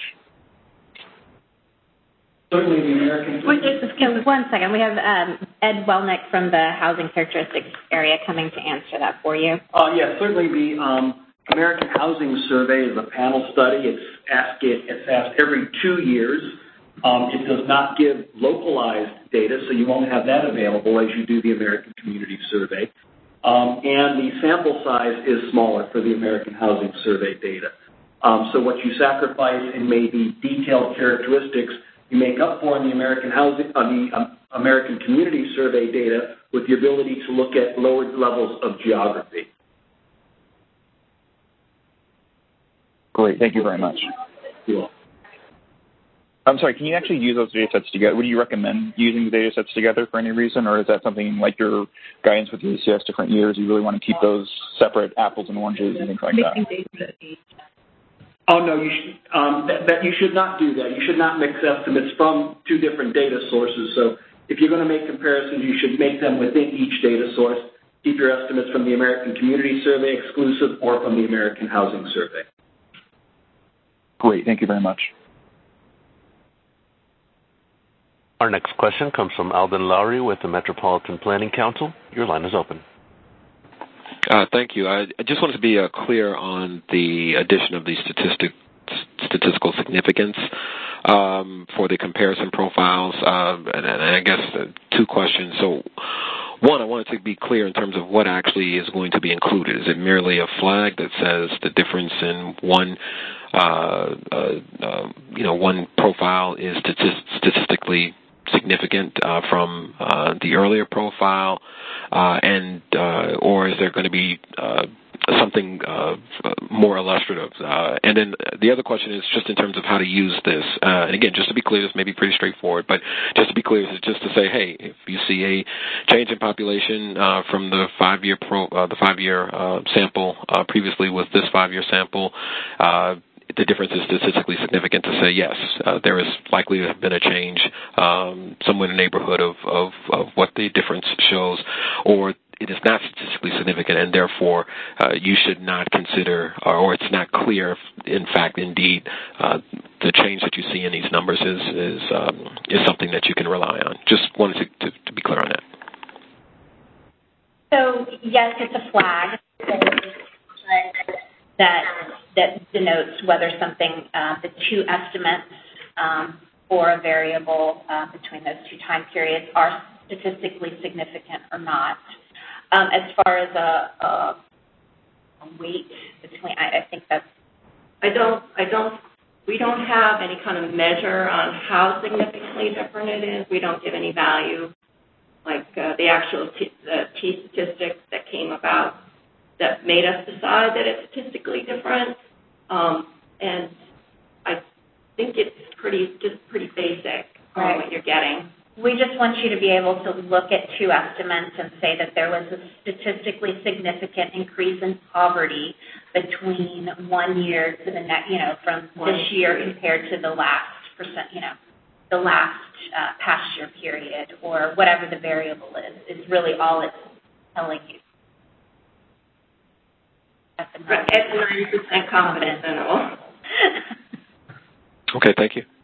Certainly the American... Wait, just one second. We have um, Ed Welnick from the Housing Characteristics area coming to answer that for you. Uh, yes, certainly the um, American Housing Survey is a panel study. It's asked, it, it's asked every two years. Um, it does not give localized data, so you won't have that available as you do the American Community Survey. Um, and the sample size is smaller for the American Housing Survey data. Um, so what you sacrifice in maybe detailed characteristics you make up for in the American Housing, uh, the um, American Community Survey data with the ability to look at lower levels of geography. Great, thank you very much. Cool. I'm sorry, can you actually use those data sets together? Would you recommend using the data sets together for any reason, or is that something like your guidance with the A C S different years, you really want to keep those separate apples and oranges and things like that? Oh, no, you should, um, that, that you should not do that. You should not mix estimates from two different data sources. So if you're going to make comparisons, you should make them within each data source. Keep your estimates from the American Community Survey exclusive or from the American Housing Survey. Great. Thank you very much. Our next question comes from Alden Lowry with the Metropolitan Planning Council. Your line is open. Uh, thank you. I, I just wanted to be uh, clear on the addition of the statistic, statistical significance um, for the comparison profiles. Uh, and, and I guess uh, two questions. So, one, I wanted to be clear in terms of what actually is going to be included. Is it merely a flag that says the difference in one, uh, uh, uh, you know, one profile is statist- statistically significant uh, from uh, the earlier profile, uh, and uh, or is there going to be uh, something uh, more illustrative? Uh, and then the other question is just in terms of how to use this. Uh, and again, just to be clear, this may be pretty straightforward, but just to be clear, is just to say, hey, if you see a change in population uh, from the five-year pro, uh, the five-year uh, sample uh, previously with this five-year sample. Uh, The difference is statistically significant to say, yes, uh, there is likely to have been a change um, somewhere in the neighborhood of, of, of what the difference shows, or it is not statistically significant, and therefore uh, you should not consider, or, or it's not clear if, in fact, indeed, uh, the change that you see in these numbers is is, um, is something that you can rely on. Just wanted to, to, to be clear on that. So, yes, it's a flag that that denotes whether something, uh, the two estimates um, for a variable uh, between those two time periods are statistically significant or not. Um, as far as a, a, a weight between, I, I think that's. I don't. I don't. We don't have any kind of measure on how significantly different it is. We don't give any value, like uh, the actual t- the T statistics that came about that made us decide that it's statistically different. Um, and I think it's pretty just pretty basic on right. what you're getting. We just want you to be able to look at two estimates and say that there was a statistically significant increase in poverty between one year to the next, you know, from this year compared to the last percent, you know, the last uh, past year period, or whatever the variable is, is really all it's telling you. At the ninety percent confidence interval. Okay, thank you.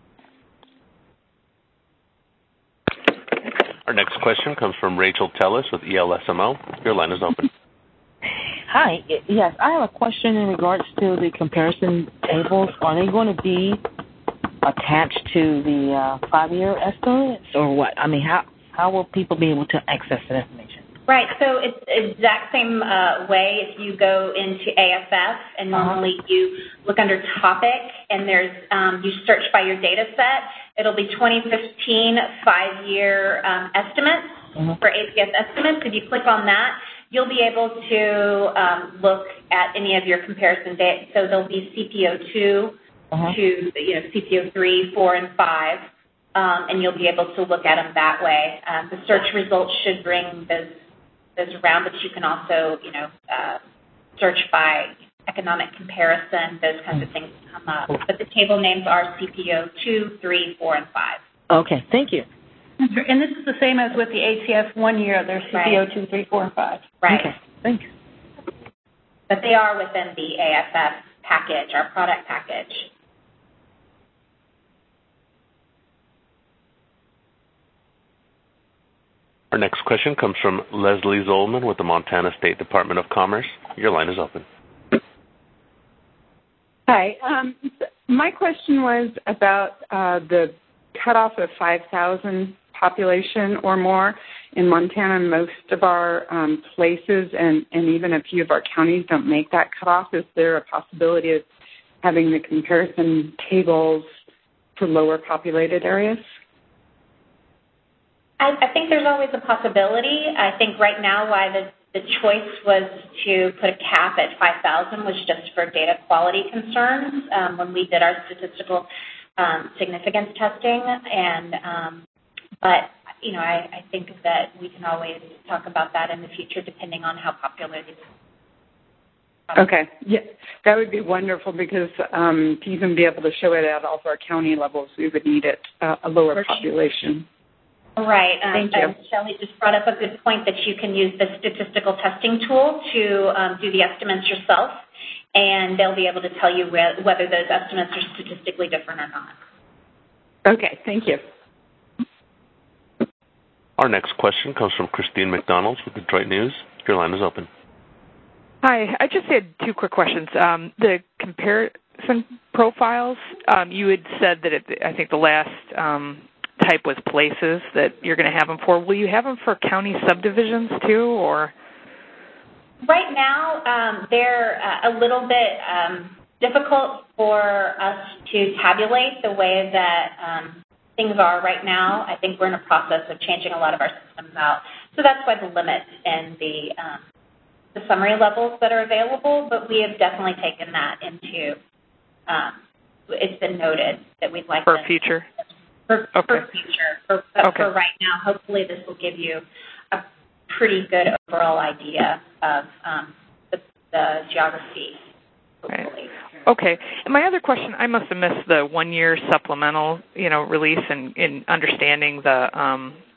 Our next question comes from Rachel Tellis with E L S M O. Your line is open. Hi. Yes, I have a question in regards to the comparison tables. Are they going to be attached to the uh, five-year estimates, or what? I mean, how how will people be able to access that information? Right. So it's the exact same uh, way if you go into A F F and normally uh-huh. you look under topic and there's um, you search by your data set. It'll be twenty fifteen five-year um, estimates uh-huh. for A C S estimates. If you click on that, you'll be able to um, look at any of your comparison data. So there'll be C P O two uh-huh. to you know C P O three, four, and five, um, and you'll be able to look at them that way. Um, the search results should bring those those around, but you can also you know uh, search by economic comparison. Those kinds of things come up. But the table names are C P O two, three, four, and five. Okay, thank you. And this is the same as with the A C S one year. There's C P O two, three, four, and five. Right. Okay, thank you. But they are within the A F F package, our product package. Our next question comes from Leslie Zolman with the Montana State Department of Commerce. Your line is open. Hi. Um, my question was about uh, the cutoff of five thousand population or more. In Montana, most of our um, places and, and even a few of our counties don't make that cutoff. Is there a possibility of having the comparison tables for lower populated areas? I, I think there's always a possibility. I think right now why the, the choice was to put a cap at five thousand was just for data quality concerns um, when we did our statistical um, significance testing. And um, But, you know, I, I think that we can always talk about that in the future depending on how popular these are. Okay. Yeah, that would be wonderful because um, to even be able to show it at all of our county levels, we would need it uh, a lower population. Right. Um, Thank you. And Shelley just brought up a good point that you can use the statistical testing tool to um, do the estimates yourself, and they'll be able to tell you where, whether those estimates are statistically different or not. Okay. Thank you. Our next question comes from Christine McDonald with Detroit News. Your line is open. Hi. I just had two quick questions. Um, the comparison profiles, um, you had said that it, I think the last um, type was places that you're going to have them for. Will you have them for county subdivisions too, or? Right now, um, they're uh, a little bit um, difficult for us to tabulate the way that um, things are right now. I think we're in a process of changing a lot of our systems out. So that's why the limit in the, um, the summary levels that are available, but we have definitely taken that into, um, it's been noted that we'd like for to, future. For, okay. for future. For, but okay. for right now, hopefully this will give you a pretty good overall idea of um, the, the geography, hopefully. Right. Okay. And my other question, I must have missed the one-year supplemental, you know, release and in understanding the um,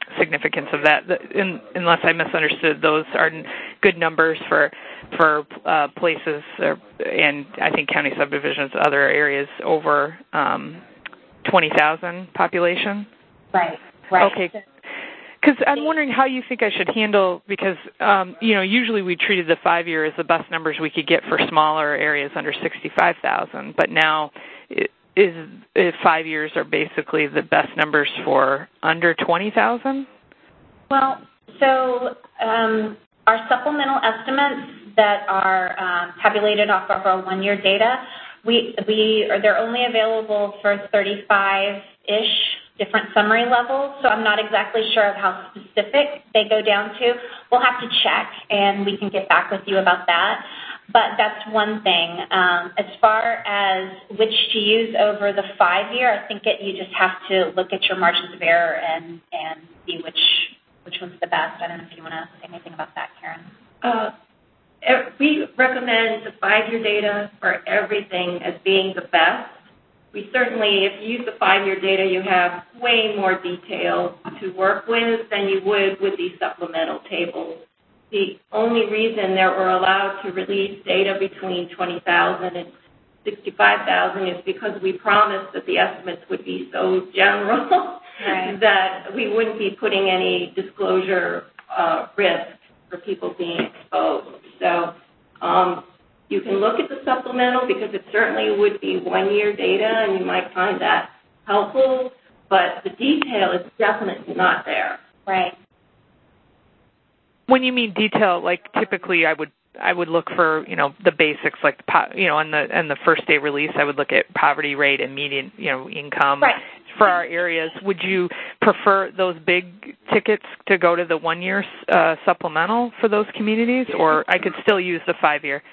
significance of that. In, unless I misunderstood, those are good numbers for for uh, places or, and I think county subdivisions, other areas over um, twenty thousand population. Right. Right. Okay. Because I'm wondering how you think I should handle, because, um, you know, usually we treated the five-year as the best numbers we could get for smaller areas under sixty-five thousand, but now it, is, is five years are basically the best numbers for under twenty thousand? Well, so um, our supplemental estimates that are um, tabulated off of our one-year data, we, we are, they're only available for thirty-five-ish different summary levels, so I'm not exactly sure of how specific they go down to. We'll have to check, and we can get back with you about that. But that's one thing. Um, as far as which to use over the five-year, I think it, you just have to look at your margins of error and, and see which which one's the best. I don't know if you want to say anything about that, Karen. Uh, we recommend the five-year data for everything as being the best. We certainly, if you use the five-year data, you have way more detail to work with than you would with these supplemental tables. The only reason that we're allowed to release data between twenty thousand and sixty-five thousand is because we promised that the estimates would be so general right. that we wouldn't be putting any disclosure uh, risk for people being exposed. So um, you can look at the supplemental because it certainly would be one-year data, and you might find that helpful, but the detail is definitely not there. Right. When you mean detail, like typically I would I would look for, you know, the basics, like, you know, on the on the first day release, I would look at poverty rate and median, you know, income right. for our areas. Would you prefer those big tickets to go to the one-year uh, supplemental for those communities, or I could still use the five-year?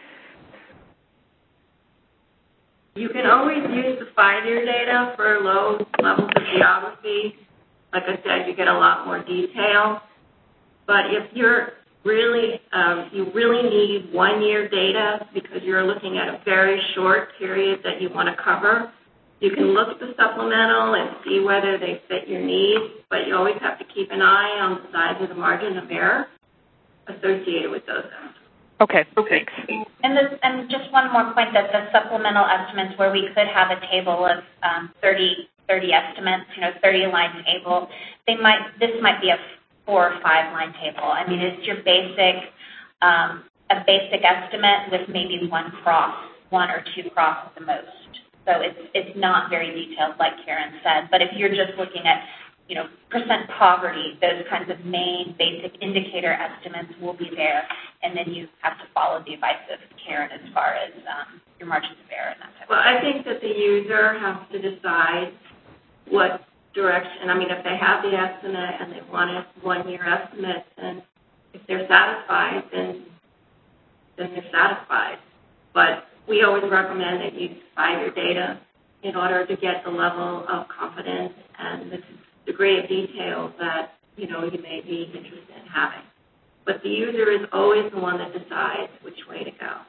You can always use the five-year data for low levels of geography. Like I said, you get a lot more detail. But if you're really, um, you really need one-year data because you're looking at a very short period that you want to cover, you can look at the supplemental and see whether they fit your needs, but you always have to keep an eye on the size of the margin of error associated with those estimates. Okay, thanks. And, this, and just one more point, that the supplemental estimates where we could have a table of um, thirty, thirty estimates, you know, thirty-line table, they might, this might be a four or five line table. I mean, it's your basic, um, a basic estimate with maybe one cross, one or two cross at the most. So it's it's not very detailed, like Karen said. But if you're just looking at, you know, percent poverty, those kinds of main basic indicator estimates will be there, and then you have to follow the advice of Karen as far as um, your margins of error and that type well, of thing. I think that the user has to decide what direction. I mean, if they have the estimate and they want a one-year estimate, and if they're satisfied, then then they're satisfied. But we always recommend that you use five-year data in order to get the level of confidence and the degree of detail that, you know, you may be interested in having. But the user is always the one that decides which way to go.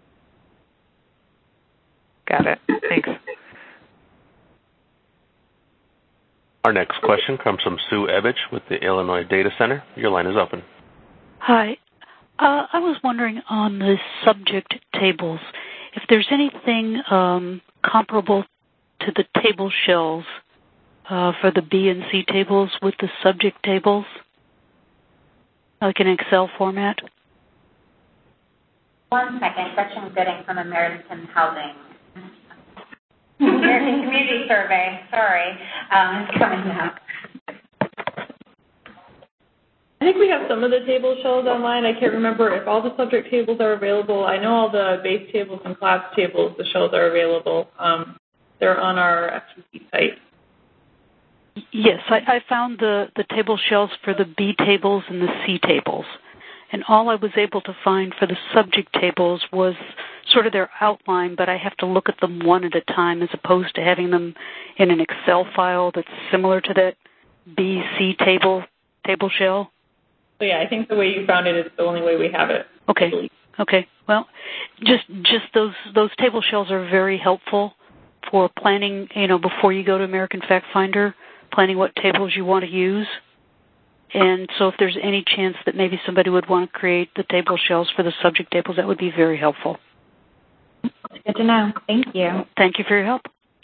Got it. Thanks. Our next question comes from Sue Ebbage with the Illinois Data Center. Your line is open. Hi. Uh, I was wondering on the subject tables, if there's anything um, comparable to the table shells uh, for the B and C tables with the subject tables, like an Excel format. One second. Gretchen Gooding from American Housing. American Community Survey, sorry, um, it's coming now. I think we have some of the table shells online. I can't remember if all the subject tables are available. I know all the base tables and class tables, the shells are available. Um, they're on our F T C site. Yes, I, I found the, the table shells for the B tables and the C tables. And all I was able to find for the subject tables was sort of their outline, but I have to look at them one at a time as opposed to having them in an Excel file that's similar to that B C table table shell. So yeah, I think the way you found it is the only way we have it. Okay. Okay. Well, just just those those table shells are very helpful for planning, you know, before you go to American Fact Finder, planning what tables you want to use. And so if there's any chance that maybe somebody would want to create the table shells for the subject tables, that would be very helpful. Good to know. Thank you. Thank you for your help.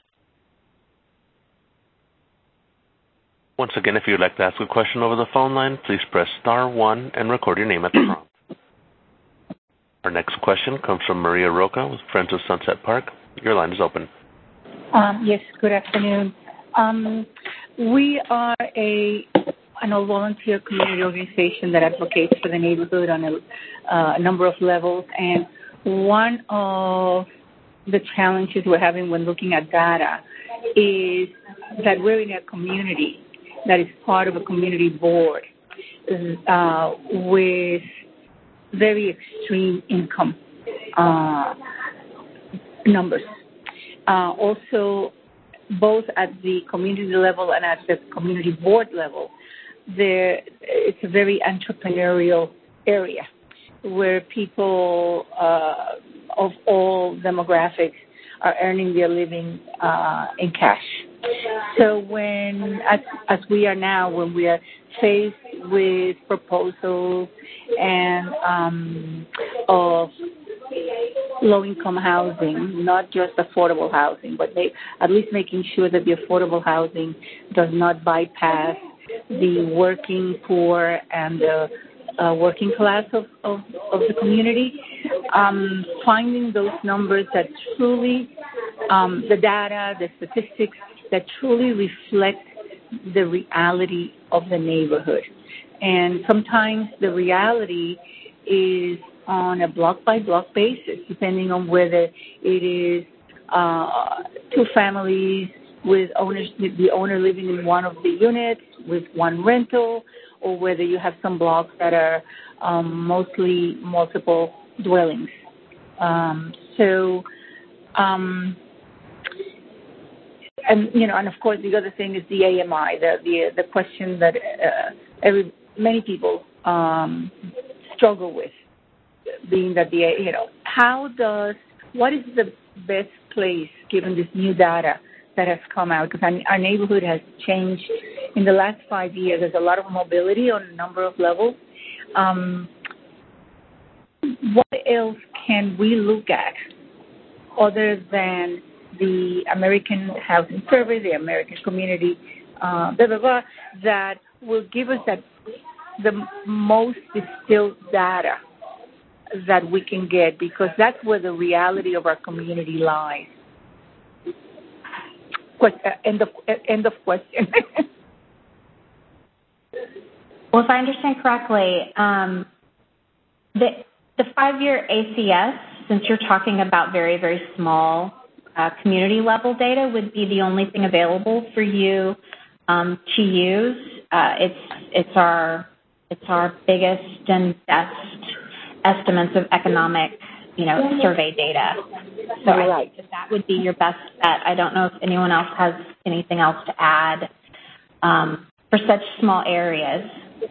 Once again, if you would like to ask a question over the phone line, please press star one and record your name at the prompt. Our next question comes from Maria Roca with Friends of Sunset Park. Your line is open. Um, yes, good afternoon. Um, we are a an all-volunteer community organization that advocates for the neighborhood on a, uh, a number of levels, and one of the challenges we're having when looking at data is that we're in a community that is part of a community board uh, with very extreme income uh, numbers. Uh, also, both at the community level and at the community board level, there it's a very entrepreneurial area where people uh, of all demographics are earning their living uh, in cash. So when, as, as we are now, when we are faced with proposals and um, of low-income housing, not just affordable housing, but may, at least making sure that the affordable housing does not bypass the working poor and the uh, working class of, of, of the community. Um, finding those numbers that truly, um, the data, the statistics that truly reflect the reality of the neighborhood. And sometimes the reality is on a block-by-block basis, depending on whether it is uh, two families with owners, the owner living in one of the units with one rental, or whether you have some blocks that are um, mostly multiple dwellings. Um, so, um, and you know, and of course, the other thing is the A M I, the the, the question that uh, every many people um, struggle with, being that the you know, how does what is the best place given this new data that has come out, because our neighborhood has changed in the last five years. There's a lot of mobility on a number of levels. Um, what else can we look at other than the American Housing Survey, the American Community, uh, blah, blah, blah, that will give us that the most distilled data that we can get, because that's where the reality of our community lies. End of, end of question. Well, if I understand correctly, um, the, the five-year A C S, since you're talking about very, very small uh, community-level data, would be the only thing available for you um, to use. Uh, it's it's our it's our biggest and best estimates of economic, you know, survey data. So right. I think that that would be your best bet. I don't know if anyone else has anything else to add um, for such small areas.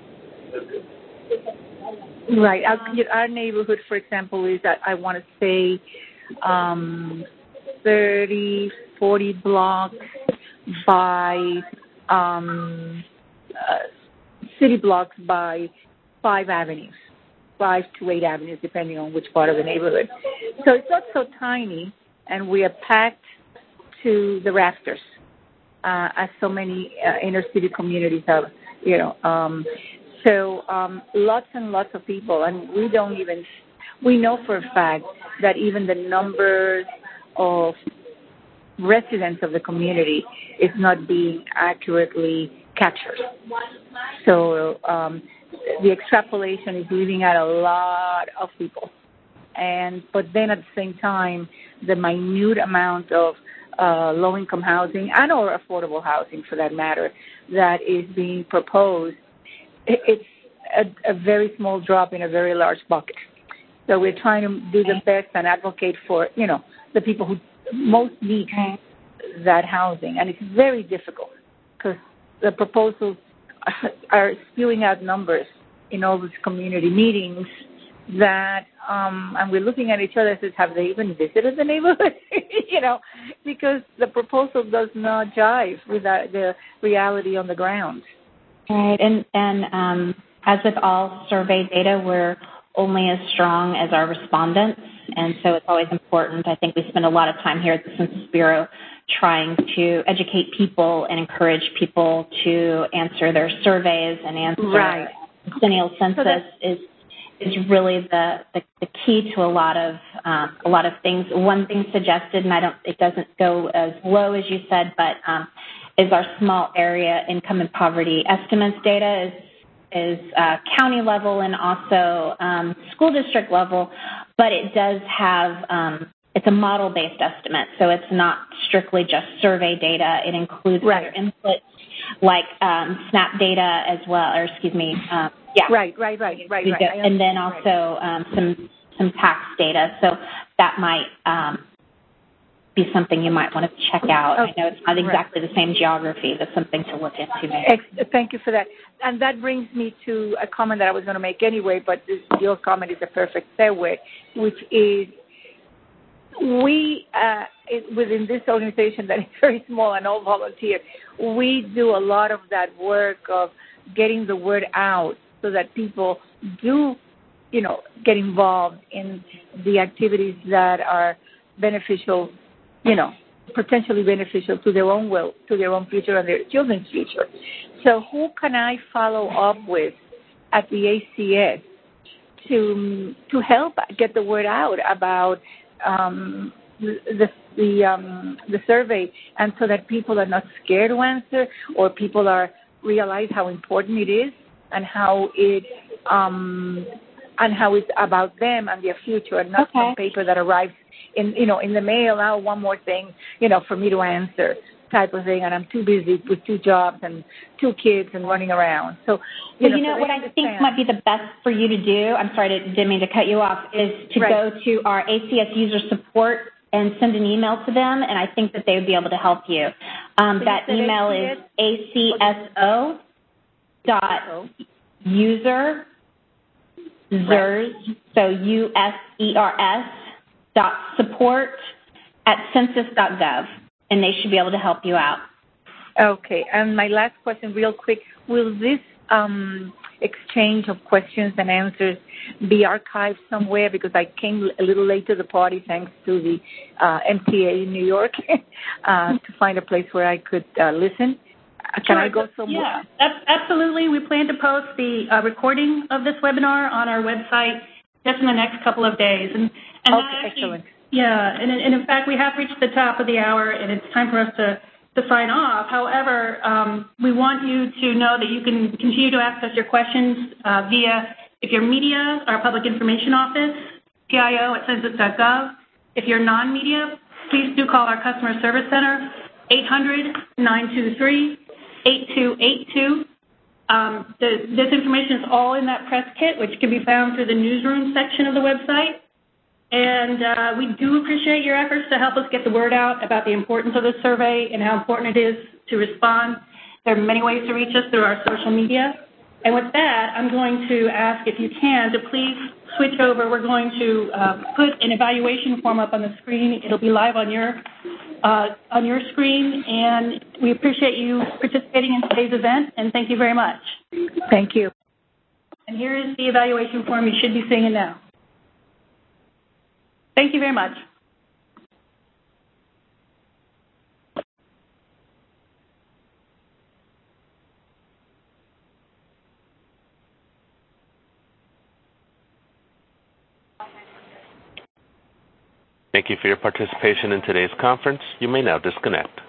Right. Our, our neighborhood, for example, is that I want to say um, thirty, forty blocks by um, uh, city blocks by five avenues. Five to eight avenues, depending on which part of the neighborhood. So it's not so tiny, and we are packed to the rafters, uh, as so many uh, inner city communities have, you know. Um, so um, lots and lots of people, and we don't even, we know for a fact that even the numbers of residents of the community is not being accurately captured. So um, the extrapolation is leaving out a lot of people. And but then at the same time, the minute amount of uh, low-income housing and or affordable housing, for that matter, that is being proposed, it's a, a very small drop in a very large bucket. So we're trying to do the best and advocate for, you know, the people who most need that housing. And it's very difficult because the proposals are spewing out numbers in all these community meetings that, um, and we're looking at each other and says, have they even visited the neighborhood? you know, because the proposal does not jive with the, the reality on the ground. Right, and, and um, as with all survey data, we're only as strong as our respondents, and so it's always important. I think we spend a lot of time here at the Census Bureau trying to educate people and encourage people to answer their surveys and answer. Right. Decennial census so is is really the, the, the key to a lot of um, a lot of things. One thing suggested, and I don't, it doesn't go as low as you said, but um, is our small area income and poverty estimates data is is uh, county level and also um, school district level, but it does have, um, it's a model-based estimate, so it's not strictly just survey data. It includes right. other inputs like um, SNAP data as well, or excuse me, um, yeah. Right, right, right, right, right. And then also um, some some tax data, so that might um, be something you might want to check out. Okay. I know it's not exactly right. the same geography, but something to look into. Maybe. Thank you for that. And that brings me to a comment that I was going to make anyway, but this, your comment is a perfect segue, which is we, uh, it, within this organization that is very small and all volunteer, we do a lot of that work of getting the word out so that people do, you know, get involved in the activities that are beneficial, you know, potentially beneficial to their own will, to their own future and their children's future. So who can I follow up with at the A C S to to help get the word out about um, the the um, the survey, and so that people are not scared to answer, or people are realize how important it is and how it um, and how it's about them and their future, and not okay. some paper that arrives in, you know, in the mail. Now, one more thing, you know, for me to answer, type of thing, and I'm too busy with two jobs and two kids and running around. So, you well, know, you know so what I understand. think might be the best for you to do, I'm sorry, to, didn't mean to cut you off, is to right. go to our A C S user support and send an email to them, and I think that they would be able to help you. Um, so that you email A C S? Is A C S O dot user zers, so U S E R S dot support at census dot gov, and they should be able to help you out. Okay, and my last question real quick, will this um, exchange of questions and answers be archived somewhere? Because I came a little late to the party thanks to the uh, M T A in New York uh, to find a place where I could uh, listen. Can sure. I go somewhere? Yeah, absolutely. We plan to post the uh, recording of this webinar on our website just in the next couple of days. And, and okay, actually, excellent. Yeah, and, and in fact, we have reached the top of the hour, and it's time for us to, to sign off. However, um, we want you to know that you can continue to ask us your questions uh, via, if you're media, our Public Information Office, P I O at census dot gov. If you're non-media, please do call our Customer Service Center, eight hundred, nine two three, eight two eight two. Um, the, this information is all in that press kit, which can be found through the newsroom section of the website. And uh, we do appreciate your efforts to help us get the word out about the importance of this survey and how important it is to respond. There are many ways to reach us through our social media. And with that, I'm going to ask, if you can, to please switch over. We're going to uh, put an evaluation form up on the screen. It'll be live on your uh, on your screen, and we appreciate you participating in today's event, and thank you very much. Thank you. And here is the evaluation form. You should be seeing it now. Thank you very much. Thank you for your participation in today's conference. You may now disconnect.